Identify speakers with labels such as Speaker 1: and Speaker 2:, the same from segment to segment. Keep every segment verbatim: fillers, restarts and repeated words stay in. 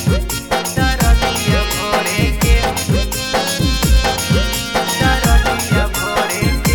Speaker 1: दरदिया भोरे के दरदिया भोरे के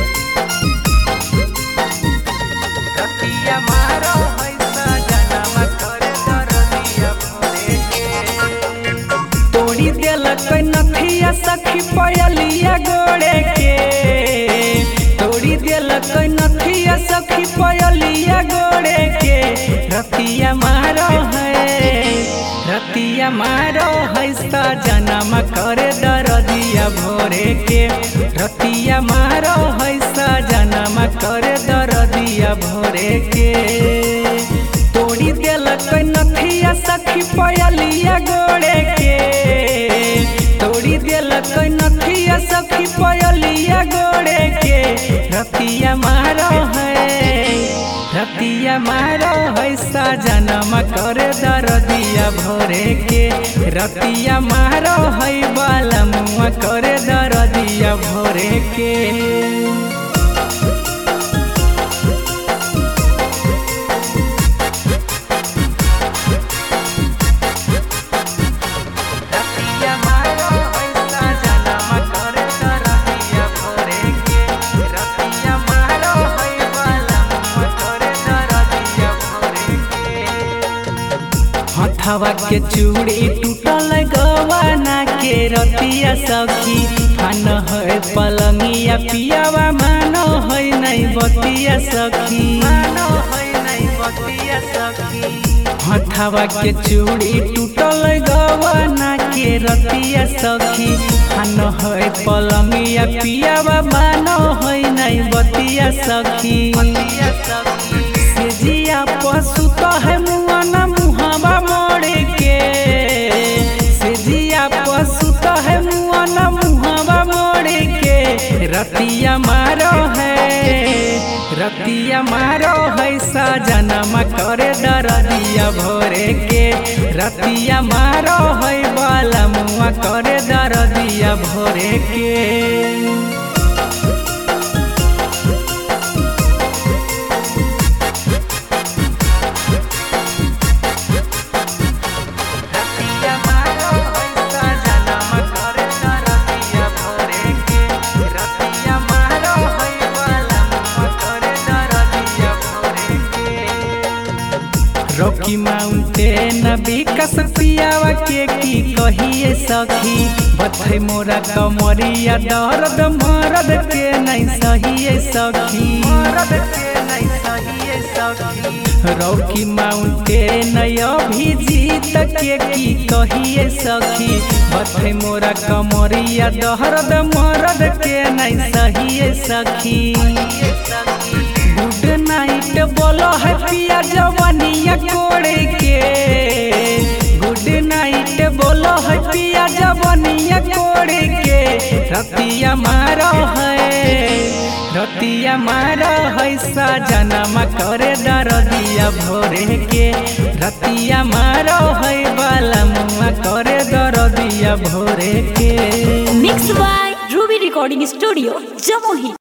Speaker 1: रतिया मारो ऐसा जनम करे दरदिया भोरे के तोड़ी देलक नथिया सखी पयलिया गोड़े के तोड़ी देलक नथिया सखी पयलिया गोड़े के रतिया मारो है रतिया मारो है सा जनम करे दरदिया भोरे के रतिया मारो है सा जनम करे दरदिया भोरे के तोड़ी देलक नथिया सखी पयलिया गोड़े के तोड़ी देलक नथिया सखी पयलिया गोड़े के रतिया मारो है रतिया मारो है सा जनम करे दरदिया भोरे के रतिया मारो है बालमुआ करे दरदिया भोरे के हवा के चूड़ी टूटल गवाना के रतिया सखी फान है पलंगिया पियावा मानो है नहीं बतिया सखी मानो है नहीं बतिया सखी हथवा के चूड़ी टूटल गवाना के रतिया सखी फान है पलंगिया पियावा मानो है नहीं बतिया सखी बतिया सखी से जिया पशु तो है मुआना मुहावा मोड़े के से जिया पशु तो है मुआना मुहावा मोड़े के रतिया मारो है रतिया मारो है सा जनम करे दरदिया भोरे के रतिया मारो है बालमुआ करे दरदिया भोरे के रॉकी माउंटेन विकास पियावा के की कहिए सखी बथै मोरा कमरिया दर्द मरद के नहीं सहिए सखी मरद के नहीं सहिए सखी रॉकी माउंटेन अभिजीत के की कहिए सखी बथै मोरा कमरिया दर्द मरद के नहीं सहिए सखी गुड नाइट बोलो है पिया जवानिया कोड़े के गुड नाइट बोलो है पिया जवानिया कोड़े के रतिया मारो है रतिया मारो है सा जनम करे दरदिया भोरे के रतिया मारो है बालमुआ करे दरदिया भोरे के
Speaker 2: mix by Ruby recording studio Jamui.